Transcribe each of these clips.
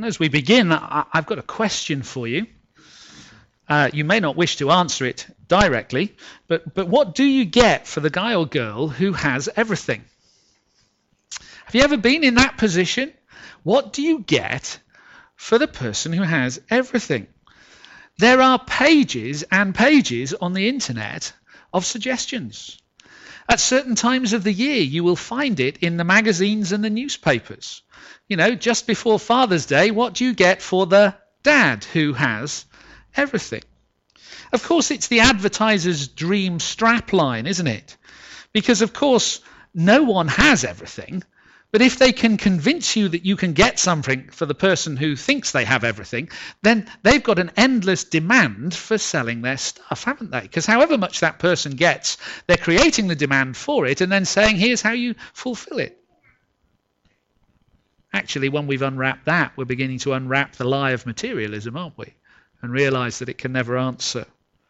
And as we begin, I've got a question for you. You may not wish to answer it directly, but what do you get for the guy or girl who has everything? Have you ever been in that position? What do you get for the person who has everything? There are pages and pages on the internet of suggestions. At certain times of the year, you will find it in the magazines and the newspapers. You know, just before Father's Day, what do you get for the dad who has everything? Of course, it's the advertiser's dream strapline, isn't it? Because, of course, no one has everything. But if they can convince you that you can get something for the person who thinks they have everything, then they've got an endless demand for selling their stuff, haven't they? Because however much that person gets, they're creating the demand for it and then saying, here's how you fulfill it. Actually, when we've unwrapped that, we're beginning to unwrap the lie of materialism, aren't we? And realize that it can never answer.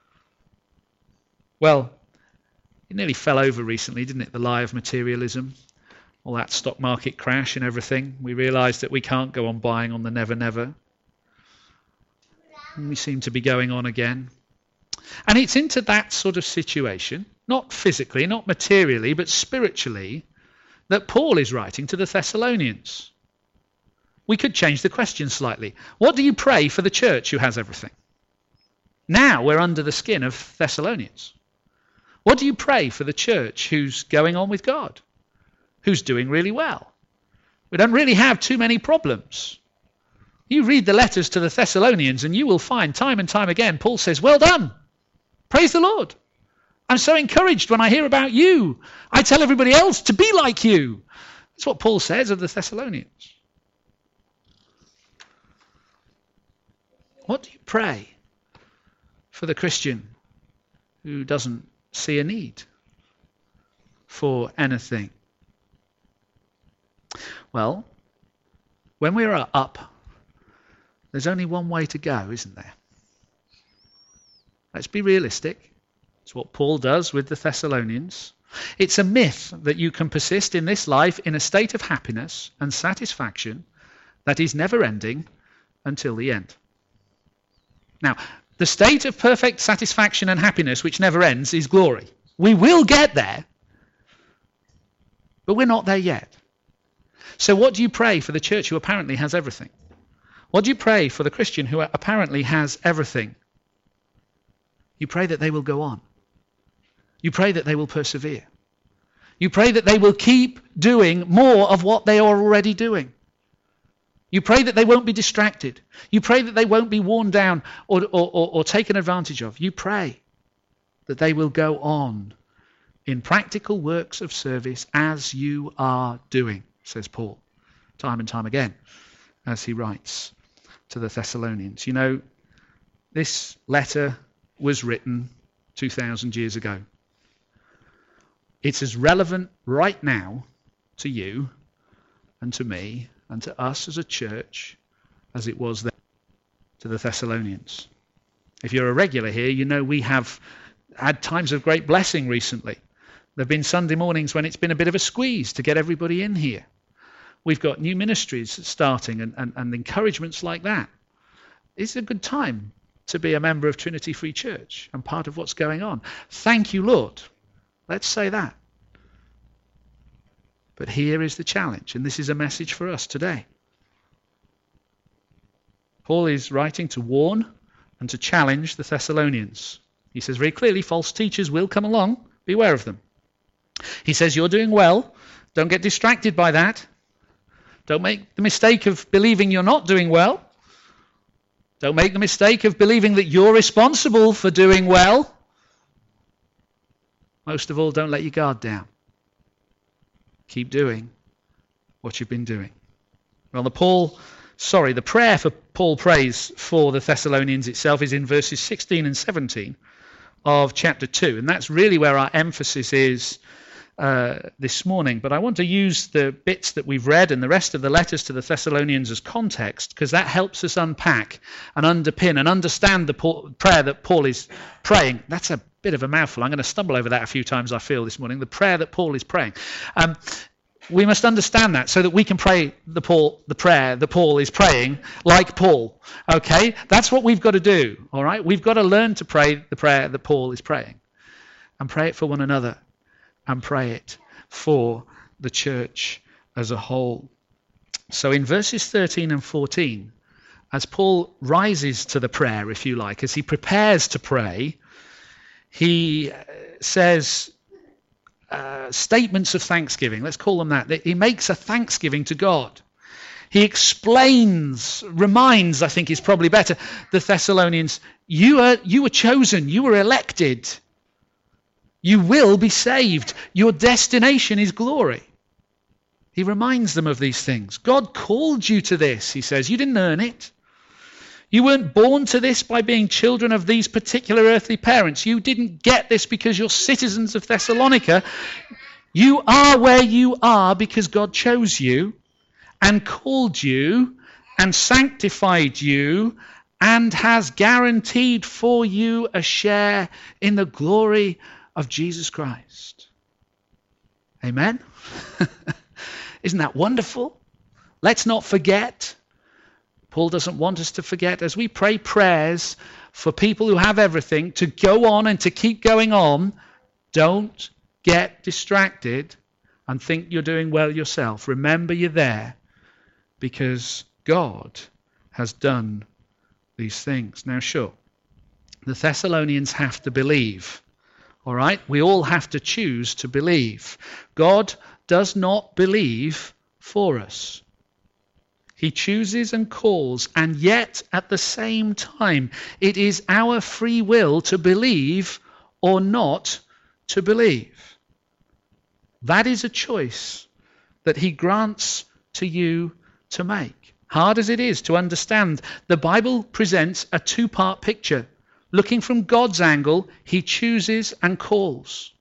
Well, it nearly fell over recently, didn't it? The lie of materialism. All that stock market crash and everything. We realised that we can't go on buying on the never never. And we seem to be going on again. And it's into that sort of situation, not physically, not materially, but spiritually, that Paul is writing to the Thessalonians. We could change the question slightly. What do you pray for the church who has everything? Now we're under the skin of Thessalonians. What do you pray for the church who's going on with God? Who's doing really well? We don't really have too many problems. You read the letters to the Thessalonians and you will find time and time again, Paul says, well done. Praise the Lord. I'm so encouraged when I hear about you. I tell everybody else to be like you. That's what Paul says of the Thessalonians. What do you pray for the Christian who doesn't see a need for anything? Well, when we are up, there's only one way to go, isn't there? Let's be realistic. It's what Paul does with the Thessalonians. It's a myth that you can persist in this life in a state of happiness and satisfaction that is never ending until the end. Now, the state of perfect satisfaction and happiness which never ends is glory. We will get there, but we're not there yet. So what do you pray for the church who apparently has everything? What do you pray for the Christian who apparently has everything? You pray that they will go on. You pray that they will persevere. You pray that they will keep doing more of what they are already doing. You pray that they won't be distracted. You pray that they won't be worn down or taken advantage of. You pray that they will go on in practical works of service as you are doing, says Paul, time and time again, as he writes to the Thessalonians. You know, this letter was written 2,000 years ago. It's as relevant right now to you and to me and to us as a church as it was then to the Thessalonians. If you're a regular here, you know we have had times of great blessing recently. There have been Sunday mornings when it's been a bit of a squeeze to get everybody in here. We've got new ministries starting and encouragements like that. It's a good time to be a member of Trinity Free Church and part of what's going on. Thank you, Lord. Let's say that. But here is the challenge, and this is a message for us today. Paul is writing to warn and to challenge the Thessalonians. He says very clearly, false teachers will come along. Beware of them. He says, you're doing well. Don't get distracted by that. Don't make the mistake of believing you're not doing well. Don't make the mistake of believing that you're responsible for doing well. Most of all, don't let your guard down. Keep doing what you've been doing. Well, the prayer for Paul prays for the Thessalonians itself is in verses 16 and 17 of chapter 2. And that's really where our emphasis is this morning. But I want to use the bits that we've read and the rest of the letters to the Thessalonians as context, because that helps us unpack and underpin and understand the prayer that Paul is praying. That's a bit of a mouthful. I'm going to stumble over that a few times, I feel, this morning. The prayer that Paul is praying. We must understand that so that we can pray the prayer that Paul is praying like Paul. Okay? That's what we've got to do. All right? We've got to learn to pray the prayer that Paul is praying. And pray it for one another. And pray it for the church as a whole. So in verses 13 and 14, as Paul rises to the prayer, if you like, as he prepares to pray, he says statements of thanksgiving. Let's call them that. He makes a thanksgiving to God. He explains, reminds, I think is probably better, the Thessalonians, you were chosen, you were elected. You will be saved. Your destination is glory. He reminds them of these things. God called you to this, he says. You didn't earn it. You weren't born to this by being children of these particular earthly parents. You didn't get this because you're citizens of Thessalonica. You are where you are because God chose you and called you and sanctified you and has guaranteed for you a share in the glory of Jesus Christ. Amen? Isn't that wonderful? Let's not forget. Paul doesn't want us to forget as we pray prayers for people who have everything to go on and to keep going on. Don't get distracted and think you're doing well yourself. Remember you're there because God has done these things. Now, sure, the Thessalonians have to believe. All right? We all have to choose to believe. God does not believe for us. He chooses and calls, and yet at the same time, it is our free will to believe or not to believe. That is a choice that he grants to you to make. Hard as it is to understand, the Bible presents a two-part picture. Looking from God's angle, he chooses and calls.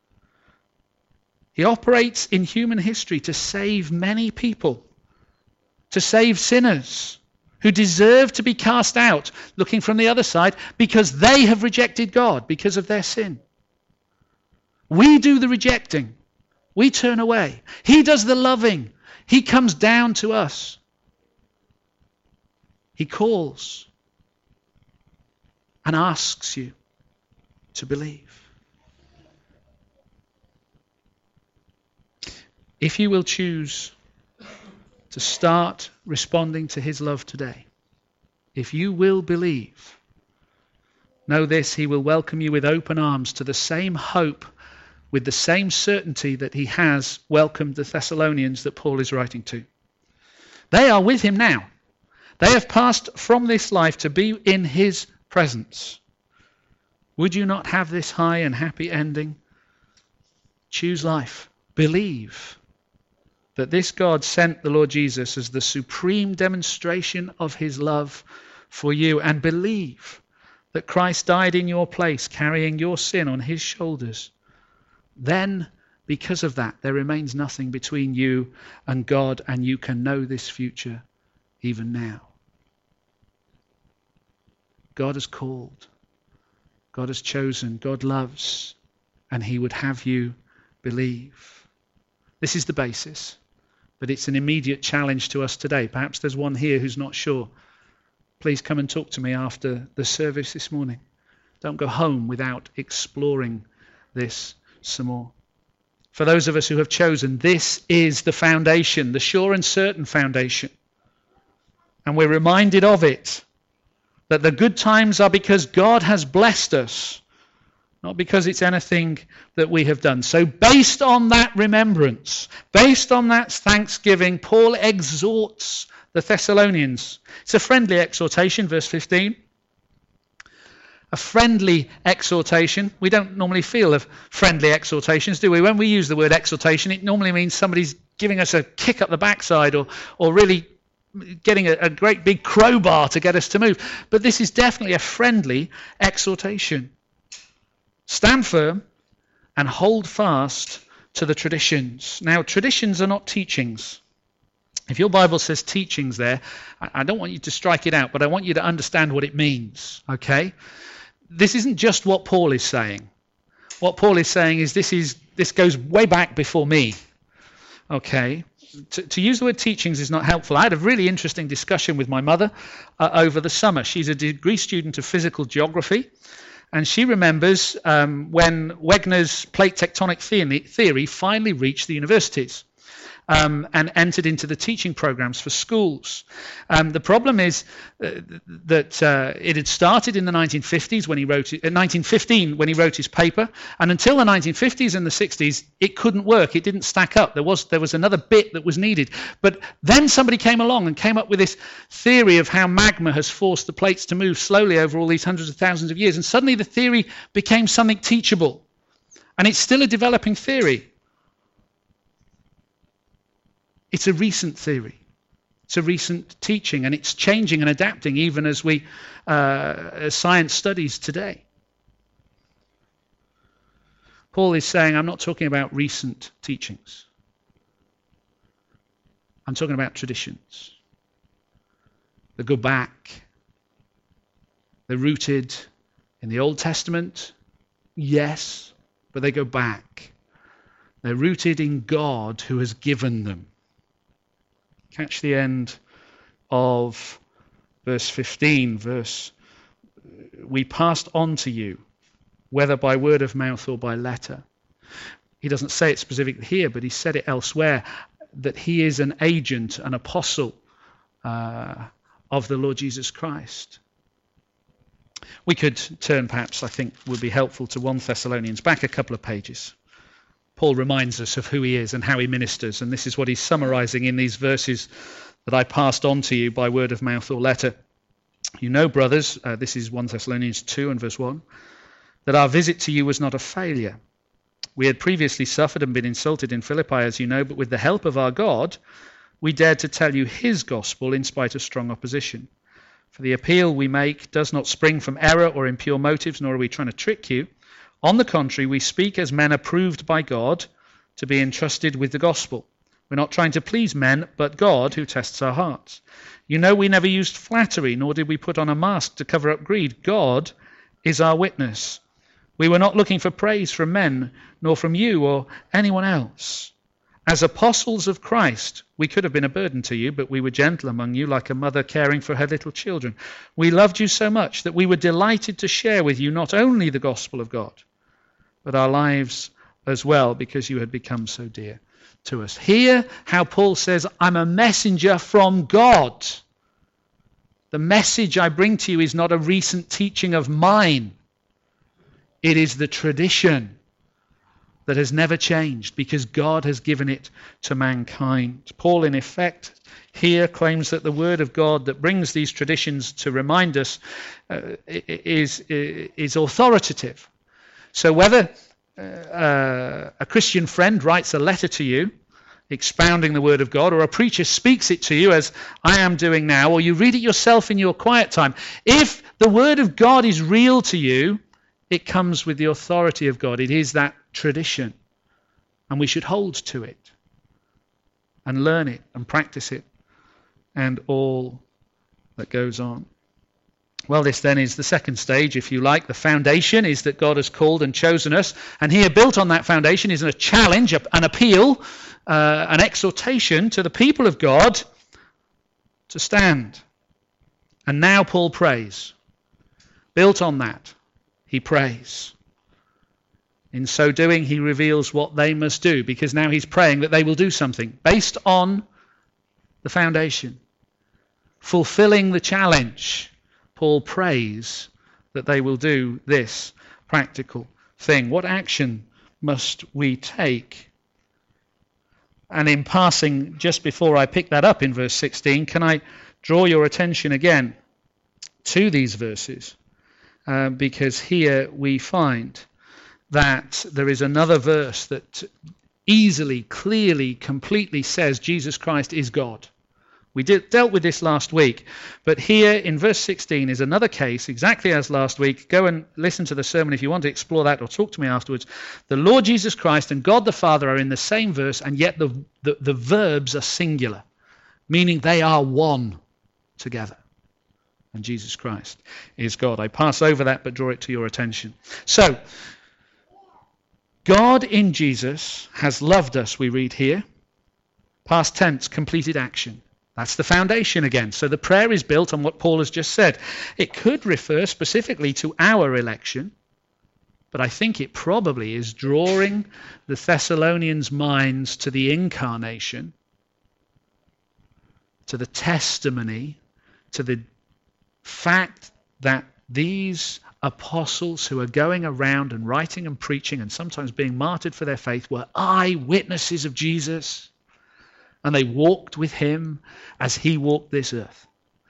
He operates in human history to save many people, to save sinners who deserve to be cast out, looking from the other side, because they have rejected God because of their sin. We do the rejecting. We turn away. He does the loving. He comes down to us. He calls and asks you to believe. If you will choose to start responding to his love today, if you will believe, know this, he will welcome you with open arms to the same hope, with the same certainty that he has welcomed the Thessalonians that Paul is writing to. They are with him now. They have passed from this life to be in his presence. Would you not have this high and happy ending? Choose life. Believe that this God sent the Lord Jesus as the supreme demonstration of his love for you, and believe that Christ died in your place, carrying your sin on his shoulders. Then, because of that, there remains nothing between you and God, and you can know this future even now. God has called. God has chosen. God loves. And he would have you believe. This is the basis. But it's an immediate challenge to us today. Perhaps there's one here who's not sure. Please come and talk to me after the service this morning. Don't go home without exploring this some more. For those of us who have chosen, this is the foundation, the sure and certain foundation. And we're reminded of it. That the good times are because God has blessed us, not because it's anything that we have done. So based on that remembrance, based on that thanksgiving, Paul exhorts the Thessalonians. It's a friendly exhortation, verse 15. A friendly exhortation. We don't normally feel of friendly exhortations, do we? When we use the word exhortation, it normally means somebody's giving us a kick up the backside or really getting a great big crowbar to get us to move. But this is definitely a friendly exhortation. Stand firm and hold fast to the traditions. Now, traditions are not teachings. If your Bible says teachings there, I don't want you to strike it out, but I want you to understand what it means, okay? This isn't just what Paul is saying. What Paul is saying is this goes way back before me. Okay. To use the word teachings is not helpful. I had a really interesting discussion with my mother over the summer. She's a degree student of physical geography, and she remembers when Wegener's plate tectonic theory finally reached the universities. And entered into the teaching programs for schools. The problem is that it had started in the 1950s when he wrote it, 1915 when he wrote his paper, and until the 1950s and the 60s, it couldn't work. It didn't stack up. There was another bit that was needed. But then somebody came along and came up with this theory of how magma has forced the plates to move slowly over all these hundreds of thousands of years, and suddenly the theory became something teachable. And it's still a developing theory. It's a recent theory. It's a recent teaching, and it's changing and adapting even as as science studies today. Paul is saying, I'm not talking about recent teachings. I'm talking about traditions. They go back. They're rooted in the Old Testament, yes, but they go back. They're rooted in God who has given them. Catch the end of verse 15. We passed on to you, whether by word of mouth or by letter. He doesn't say it specifically here, but he said it elsewhere, that he is an agent, an apostle of the Lord Jesus Christ. We could turn, perhaps, I think would be helpful, to 1 Thessalonians, back a couple of pages. Paul reminds us of who he is and how he ministers, and this is what he's summarizing in these verses that I passed on to you by word of mouth or letter. You know, brothers, this is 1 Thessalonians 2 and verse 1, that our visit to you was not a failure. We had previously suffered and been insulted in Philippi, as you know, but with the help of our God, we dared to tell you his gospel in spite of strong opposition. For the appeal we make does not spring from error or impure motives, nor are we trying to trick you. On the contrary, we speak as men approved by God to be entrusted with the gospel. We're not trying to please men, but God who tests our hearts. You know we never used flattery, nor did we put on a mask to cover up greed. God is our witness. We were not looking for praise from men, nor from you or anyone else. As apostles of Christ, we could have been a burden to you, but we were gentle among you, like a mother caring for her little children. We loved you so much that we were delighted to share with you not only the gospel of God, but our lives as well, because you had become so dear to us. Hear how Paul says, I'm a messenger from God. The message I bring to you is not a recent teaching of mine. It is the tradition that has never changed because God has given it to mankind. Paul, in effect, here claims that the word of God that brings these traditions to remind us is authoritative. So whether a Christian friend writes a letter to you expounding the word of God, or a preacher speaks it to you as I am doing now, or you read it yourself in your quiet time, if the word of God is real to you, it comes with the authority of God. It is that tradition, and we should hold to it and learn it and practice it and all that goes on. Well, this then is the second stage, if you like. The foundation is that God has called and chosen us. And here, built on that foundation, is a challenge, an appeal, an exhortation to the people of God to stand. And now Paul prays. Built on that, he prays. In so doing, he reveals what they must do, because now he's praying that they will do something based on the foundation. Fulfilling the challenge. Paul prays that they will do this practical thing. What action must we take? And in passing, just before I pick that up in verse 16, can I draw your attention again to these verses? Because here we find that there is another verse that easily, clearly, completely says Jesus Christ is God. We dealt with this last week, but here in verse 16 is another case, exactly as last week. Go and listen to the sermon if you want to explore that, or talk to me afterwards. The Lord Jesus Christ and God the Father are in the same verse, and yet the verbs are singular, meaning they are one together. And Jesus Christ is God. I pass over that, but draw it to your attention. So, God in Jesus has loved us, we read here, Past tense, completed action. That's the foundation again. So the prayer is built on what Paul has just said. It could refer specifically to our election, but I think it probably is drawing the Thessalonians' minds to the incarnation, to the testimony, to the fact that these apostles who are going around and writing and preaching and sometimes being martyred for their faith were eyewitnesses of Jesus. And they walked with him as he walked this earth.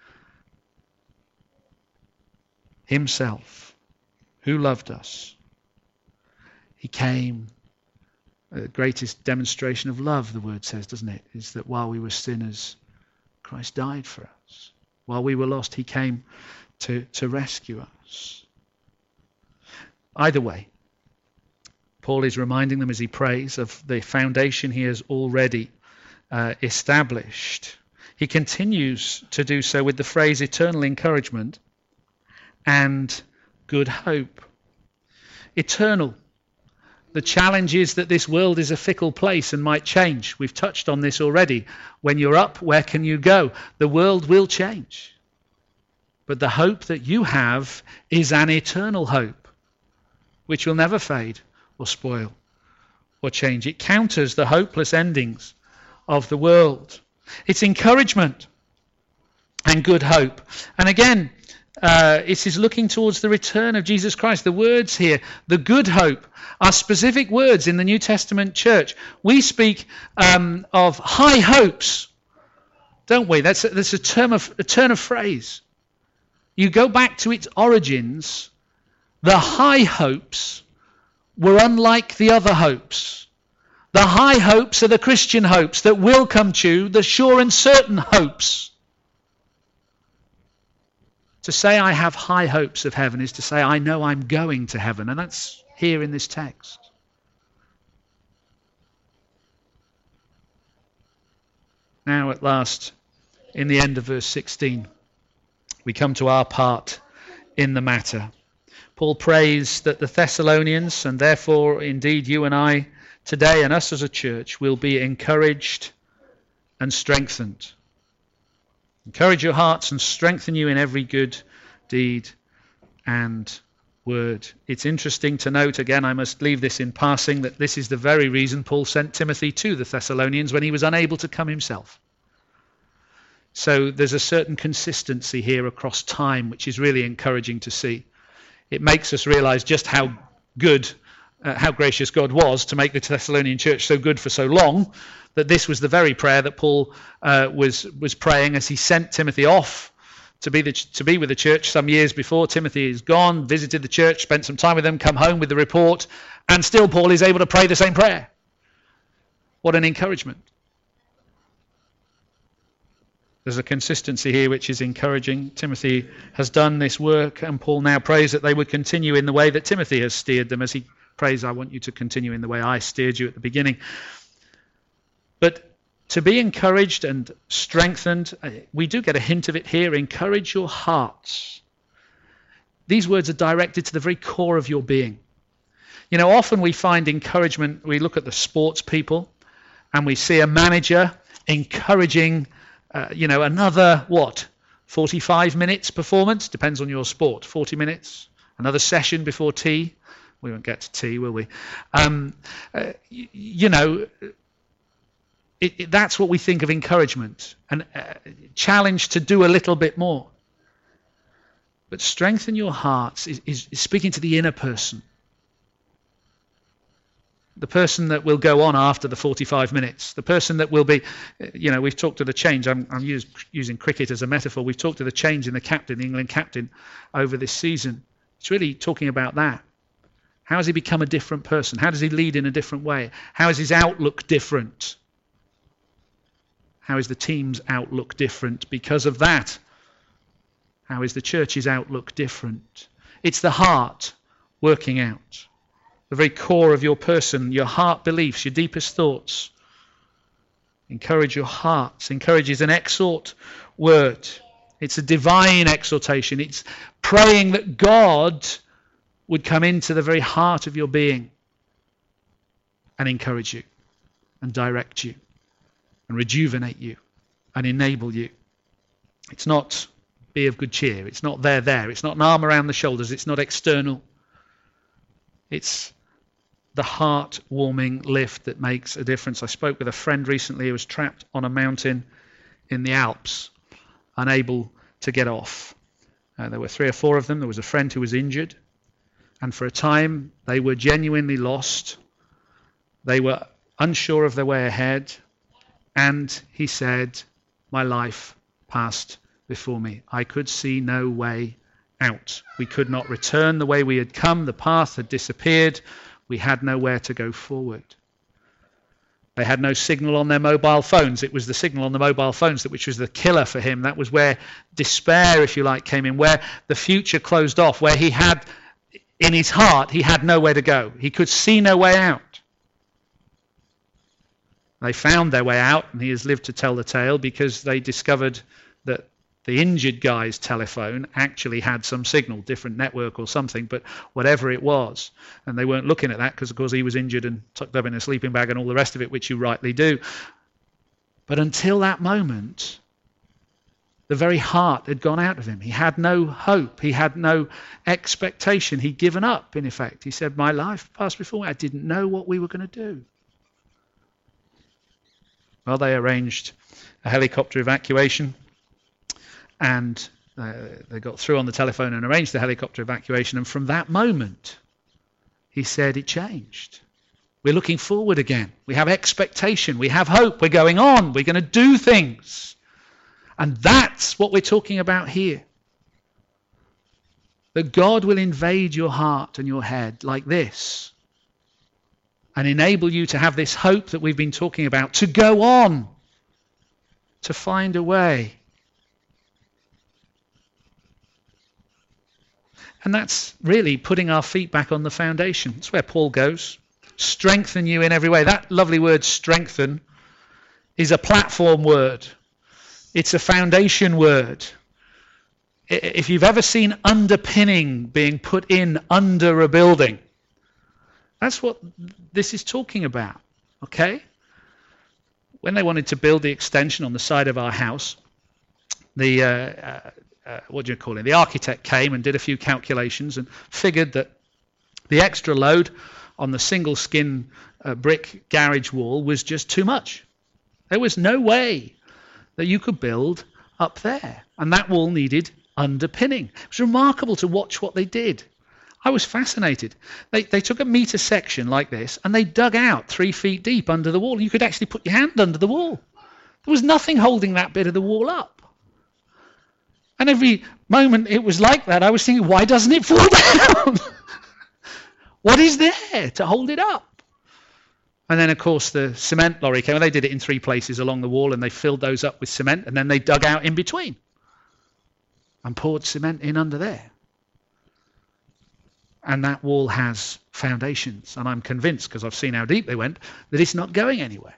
Himself, who loved us. He came. The greatest demonstration of love, the word says, doesn't it? Is that while we were sinners, Christ died for us. While we were lost, he came to rescue us. Either way, Paul is reminding them as he prays of the foundation he has already established. He continues to do so with the phrase eternal encouragement and good hope. Eternal. The challenge is that this world is a fickle place and might change. We've touched on this already. When you're up, where can you go? The world will change. But the hope that you have is an eternal hope, which will never fade or spoil or change. It counters the hopeless endings of the world. It's encouragement and good hope. And again, it is looking towards the return of Jesus Christ. The words here, the good hope, are specific words in the New Testament church. We speak of high hopes, don't we? That's a turn of phrase. You go back to its origins, the high hopes were unlike the other hopes. The high hopes are the Christian hopes that will come true, the sure and certain hopes. To say I have high hopes of heaven is to say I know I'm going to heaven, and that's here in this text. Now at last, in the end of verse 16, we come to our part in the matter. Paul prays that the Thessalonians, and therefore indeed you and I today and us as a church, will be encouraged and strengthened. Encourage your hearts and strengthen you in every good deed and word. It's interesting to note, again, I must leave this in passing, that this is the very reason Paul sent Timothy to the Thessalonians when he was unable to come himself. So there's a certain consistency here across time, which is really encouraging to see. It makes us realize just how good, how gracious God was to make the Thessalonian church so good for so long, that this was the very prayer that Paul was praying as he sent Timothy off to be with the church some years before. Timothy is gone, visited the church, spent some time with them, come home with the report, and still Paul is able to pray the same prayer. What an encouragement. There's a consistency here which is encouraging. Timothy has done this work, and Paul now prays that they would continue in the way that Timothy has steered them, as he prays, I want you to continue in the way I steered you at the beginning. But to be encouraged and strengthened, we do get a hint of it here. Encourage your hearts. These words are directed to the very core of your being. You know, often we find encouragement, we look at the sports people, and we see a manager encouraging another, 45 minutes performance? Depends on your sport. 40 minutes. Another session before tea. We won't get to tea, will we? That's what we think of encouragement. And challenge to do a little bit more. But strengthen your hearts is speaking to the inner person. The person that will go on after the 45 minutes. The person that will be, we've talked to the change. I'm using cricket as a metaphor. We've talked to the change in the captain, the England captain, over this season. It's really talking about that. How has he become a different person? How does he lead in a different way? How is his outlook different? How is the team's outlook different because of that? How is the church's outlook different? It's the heart working out. The very core of your person, your heart beliefs, your deepest thoughts. Encourage your hearts. Encourage is an exhort word. It's a divine exhortation. It's praying that God would come into the very heart of your being and encourage you and direct you and rejuvenate you and enable you. It's not be of good cheer. It's not there. It's not an arm around the shoulders. It's not external. It's the heart-warming lift that makes a difference. I spoke with a friend recently who was trapped on a mountain in the Alps, unable to get off. There were 3 or 4 of them. There was a friend who was injured. And for a time, they were genuinely lost. They were unsure of their way ahead. And he said, my life passed before me. I could see no way out. We could not return the way we had come. The path had disappeared. We had nowhere to go forward. They had no signal on their mobile phones. It was the signal on the mobile phones which was the killer for him. That was where despair, if you like, came in, where the future closed off, where he had, in his heart, he had nowhere to go. He could see no way out. They found their way out, and he has lived to tell the tale, because they discovered that the injured guy's telephone actually had some signal, different network or something, but whatever it was. And they weren't looking at that because, of course, he was injured and tucked up in a sleeping bag and all the rest of it, which you rightly do. But until that moment, the very heart had gone out of him. He had no hope. He had no expectation. He'd given up, in effect. He said, my life passed before me. I didn't know what we were going to do. Well, they arranged a helicopter evacuation. And they got through on the telephone and arranged the helicopter evacuation. And from that moment, he said, it changed. We're looking forward again. We have expectation. We have hope. We're going on. We're going to do things. And that's what we're talking about here. That God will invade your heart and your head like this and enable you to have this hope that we've been talking about, to go on, to find a way. And that's really putting our feet back on the foundation. That's where Paul goes. Strengthen you in every way. That lovely word, strengthen, is a platform word. It's a foundation word. If you've ever seen underpinning being put in under a building, that's what this is talking about. Okay? When they wanted to build the extension on the side of our house, the architect came and did a few calculations and figured that the extra load on the single skin brick garage wall was just too much. There was no way that you could build up there. And that wall needed underpinning. It was remarkable to watch what they did. I was fascinated. They took a metre section like this and they dug out 3 feet deep under the wall. You could actually put your hand under the wall. There was nothing holding that bit of the wall up. And every moment it was like that, I was thinking, why doesn't it fall down? What is there to hold it up? And then, of course, the cement lorry came. They did it in 3 places along the wall, and they filled those up with cement, and then they dug out in between and poured cement in under there. And that wall has foundations, and I'm convinced, because I've seen how deep they went, that it's not going anywhere.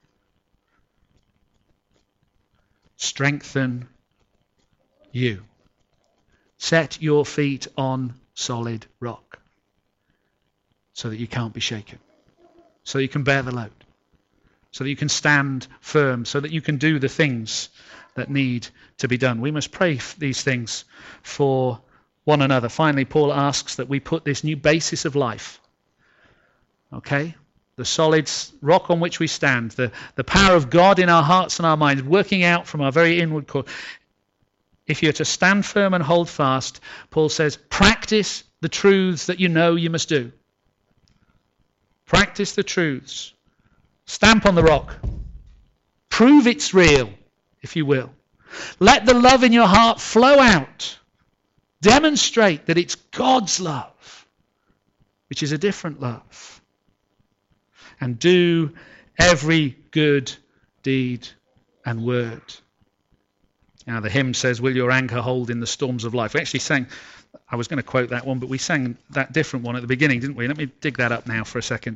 Strengthen you. Set your feet on solid rock so that you can't be shaken, so that you can bear the load, so that you can stand firm, so that you can do the things that need to be done. We must pray these things for one another. Finally, Paul asks that we put this new basis of life, okay? The solid rock on which we stand, the power of God in our hearts and our minds, working out from our very inward core. If you're to stand firm and hold fast, Paul says, practice the truths that you know you must do. Practice the truths. Stamp on the rock. Prove it's real, if you will. Let the love in your heart flow out. Demonstrate that it's God's love, which is a different love. And do every good deed and word. Now the hymn says, will your anchor hold in the storms of life? We actually sang, I was going to quote that one, but we sang that different one at the beginning, didn't we? Let me dig that up now for a second.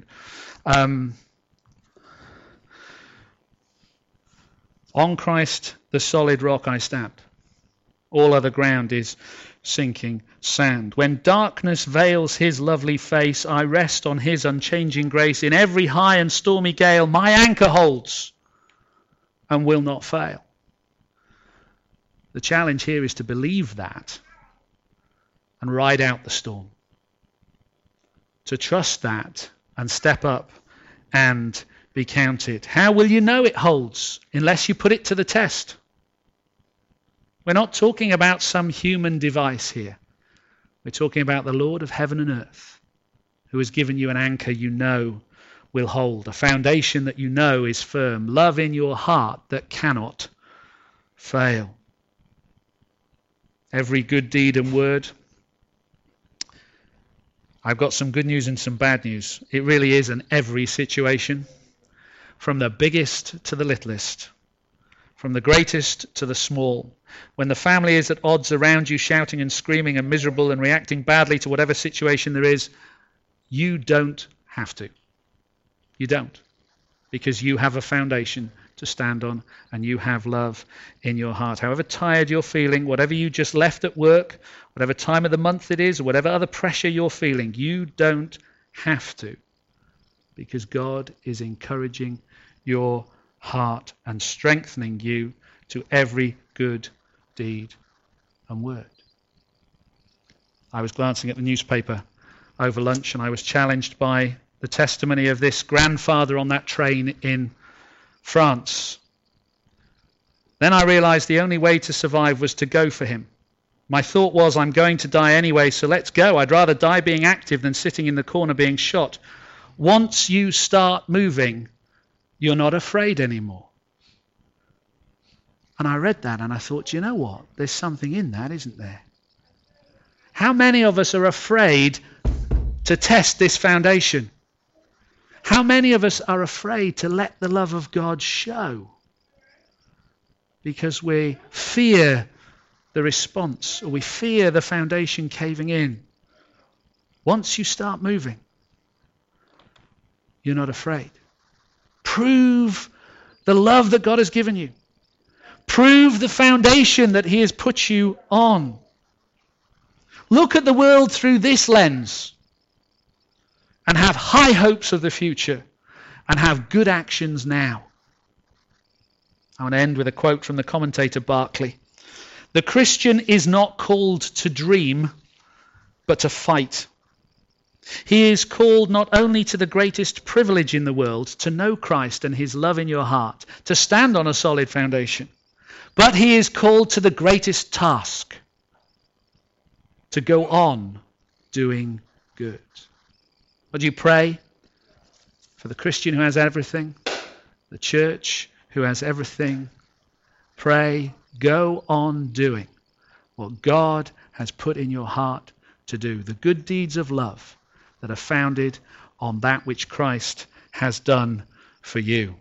On Christ, the solid rock I stand. All other ground is sinking sand. When darkness veils his lovely face, I rest on his unchanging grace. In every high and stormy gale, my anchor holds. and will not fail. The challenge here is to believe that and ride out the storm. To trust that and step up and be counted. How will you know it holds unless you put it to the test? We're not talking about some human device here. We're talking about the Lord of heaven and earth, who has given you an anchor you know will hold, a foundation that you know is firm, love in your heart that cannot fail. Every good deed and word. I've got some good news and some bad news. It really is in every situation, from the biggest to the littlest, from the greatest to the small. When the family is at odds around you, shouting and screaming and miserable and reacting badly to whatever situation there is, you don't have to. You don't. Because you have a foundation to stand on and you have love in your heart. However tired you're feeling, whatever you just left at work, whatever time of the month it is, or whatever other pressure you're feeling, you don't have to. Because God is encouraging your heart and strengthening you to every good deed and word. I was glancing at the newspaper over lunch and I was challenged by the testimony of this grandfather on that train in France. Then I realized the only way to survive was to go for him. My thought was, I'm going to die anyway, so let's go. I'd rather die being active than sitting in the corner being shot. Once you start moving, you're not afraid anymore. And I read that and I thought, you know what? There's something in that, isn't there? How many of us are afraid to test this foundation? How many of us are afraid to let the love of God show? Because we fear the response, or we fear the foundation caving in. Once you start moving, you're not afraid. Prove the love that God has given you. Prove the foundation that He has put you on. Look at the world through this lens and have high hopes of the future and have good actions now. I want to end with a quote from the commentator Barclay. The Christian is not called to dream, but to fight. He is called not only to the greatest privilege in the world, to know Christ and His love in your heart, to stand on a solid foundation, but he is called to the greatest task, to go on doing good. Would you pray for the Christian who has everything, the church who has everything? Pray, go on doing what God has put in your heart to do, the good deeds of love that are founded on that which Christ has done for you.